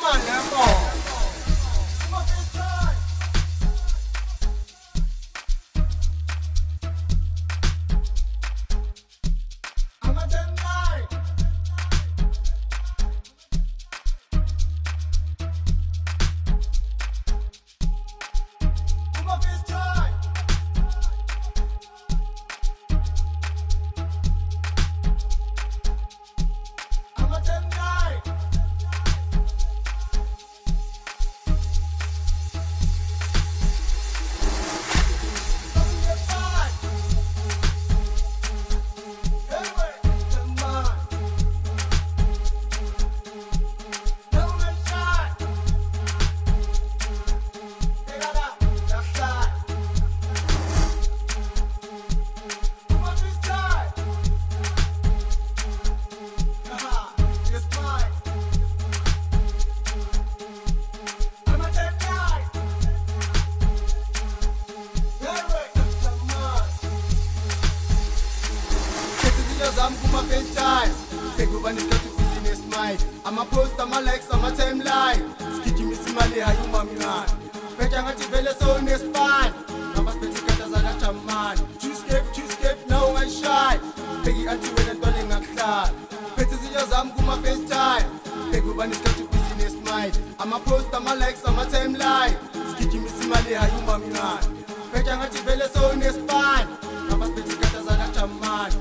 on, Lambo. I'm kuma FaceTime. Big woman is got to business mind. I'm a post, I'm a likes, I'm a timeline. Skiki misimali hayu mamyan. Pecha ngati vele so nespine. Namba speti kata zaga chaman. Choose now I shy. Biggie anti when I'm turning a cloud. Petty zillas I'm kuma FaceTime. Big woman is got to business mind. I'm a post, I'm a likes, I'm a timeline. Skiki misimali hayu mamyan. Pecha ngati vele so nespine. Namba speti kata zaga chaman.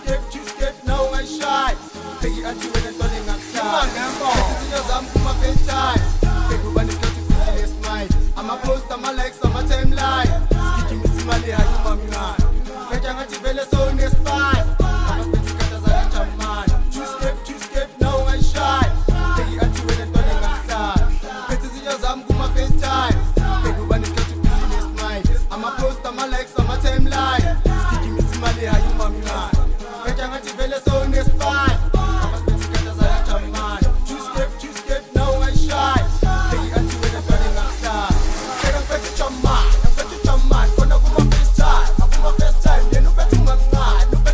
Now I shy. Peggy and you when I'm turning a cloud. I'm kuma FaceTime. Big woman is got to business mind. I'm a post, I'm a likes, I'm a timeline. Skiki misimali hayu mamyan. Pecha ngati vele so nespine. Namba speti kata zaga chaman. Choose now I shy. Peggy and you when I'm turning a cloud. Petty zillas I'm kuma FaceTime. Big woman is got to business mind. I'm a post, I'm a likes, I'm a timeline. Skiki misimali hayu mamyan. Pecha ngati vele so nespine. Namba speti kata zaga chaman. Choose now I shy. Peggy and you when I'm turning a cloud. Pega peti chaman. Kona kuma FaceTime. Kuma FaceTime. Ye nupetu manga.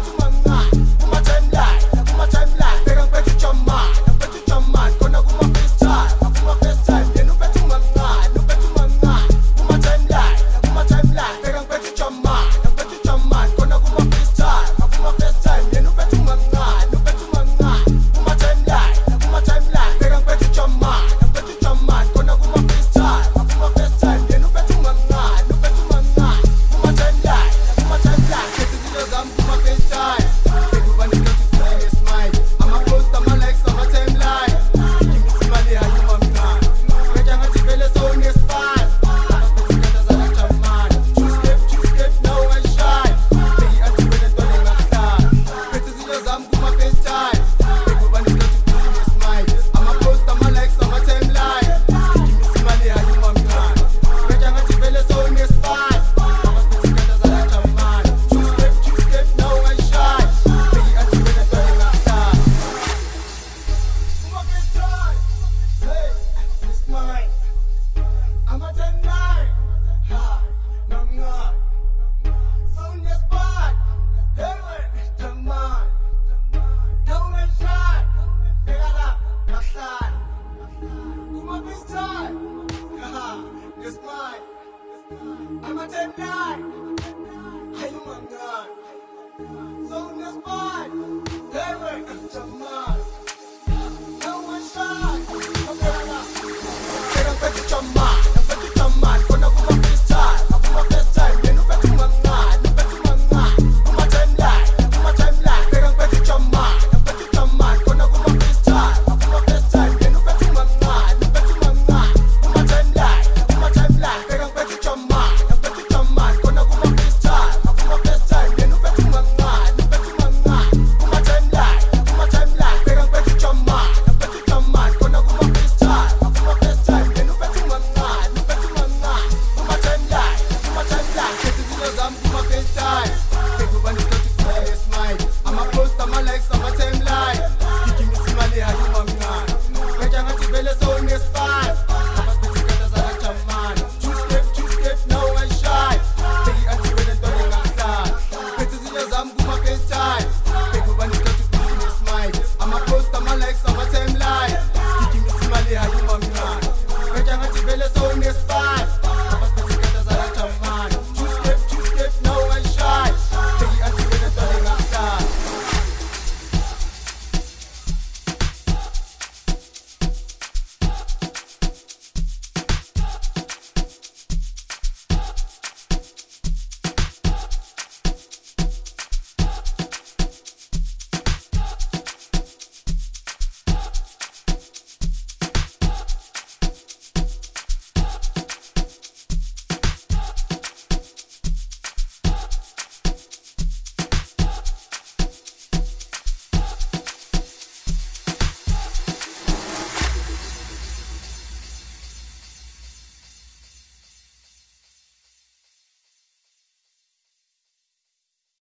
Kuma timeline. Pega peti chaman. Kona kuma FaceTime. Kuma FaceTime. Ye nupetu manga. Kuma timeline. Pega peti chaman. Kona kuma FaceTime. Kuma FaceTime. Ye nupetu manga. Kuma timeline. Pega peti chaman. Kona kuma FaceTime. Kuma FaceTime. Ye nupetu manga. Kuma timeline. Petty zillas I'm kuma FaceTime. Big woman is got to business mind. I'm a post, I'm a likes, I'm a timeline. Skiki misimali hayu mamyan. Pecha ngati vele so nespine. Namba speti kata zaga chaman. Choose now I shy. Peggy and you when I'm turning a cloud. Petty zillas I'm kuma FaceTime. Big woman is got to business mind. I'm a post, I'm a likes, I'm a timeline. Skiki misimali hayu mamyan. Pecha ngati vele so nespine. Namba speti kata zaga chaman. Choose now I shy. Peggy and you when I'm turning a cloud. Kuma FaceTime. Hey, it's mine. I'm a timeline. Ha, mamyan. Sound your spot. Hey, come on. Now I shy. Pegada, naksan. Kuma FaceTime. Ha, it's mine. I'm a timeline. Hayu mamyan. Sound your spot. Hey, come on.